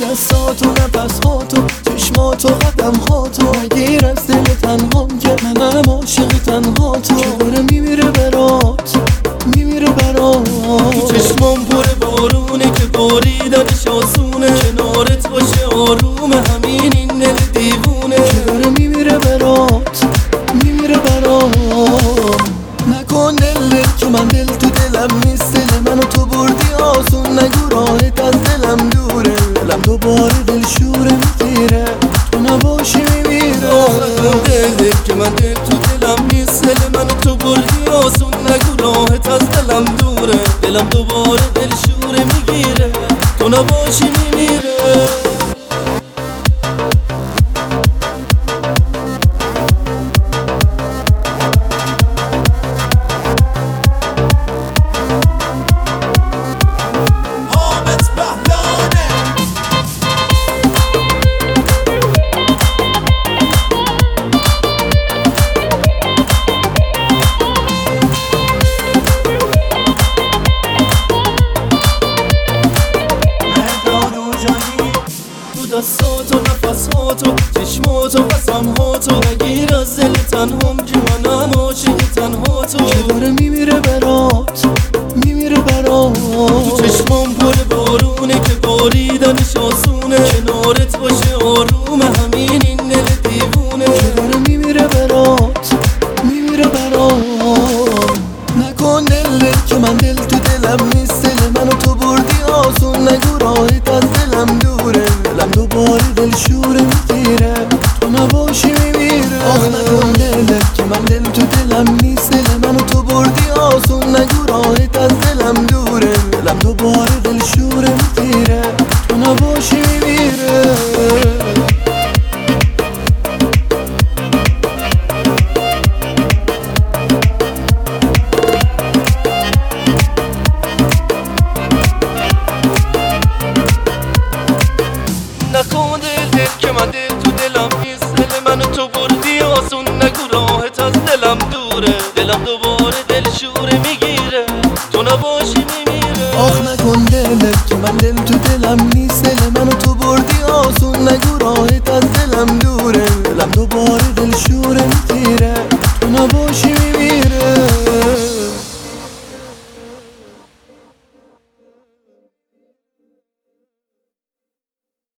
دستاتو نفسهاتو چشماتو قدمهاتو نگیر از دل تنهام که منم عاشق تنهاتو که داره میمیره برات میمیره برات تو چشمام پر بارونه که باریدنش آسونه کنارت باشه آروم همین این دل دیوونه که داره میمیره برات میمیره برات نکن دل که من دل تو دلم نیست دل منو تو بردی آسون نگو راحت از دلم دوره دلم دوباره دل شوره میگیره تو نباشی میمیره نکن دل که من دل تو دلم نیست دل منو تو بردی آسون نگو راحت از دلم دوره دلم دوباره دل شوره میگیره تو نباشی میمیره دستاتو نفسهاتو چشماتو قسمهاتو نگیر از دل تنهام که منم عاشق تنهاتو که داره میمیره برات میمیره برات تو چشمام پر بارونه که باریدنش آسونه کنارت باشه آروم همین این دل دیوونه که داره میمیره برات میمیره برات نکن دل که من دل تو دلم نیست دل منو تو بردی آسون نگو راحت از دلم دوره دلم دوباره دل شوره میگیره تو نباشی میمیره آخ نکن دل که من دل تو دلم نیست دل منو تو بردی آسون نگو راحت از دلم دوره دلم دوباره دل شوره میگیره تو نباشی میمیره نکن دل که من دل تو دلم نیست دل منو تو بردی آسون نگو راحت از دلم دوره دلم دوباره دل شوره میگیره تو نباشی میمیره آخ نکن دل که من دل تو دلم نیست دل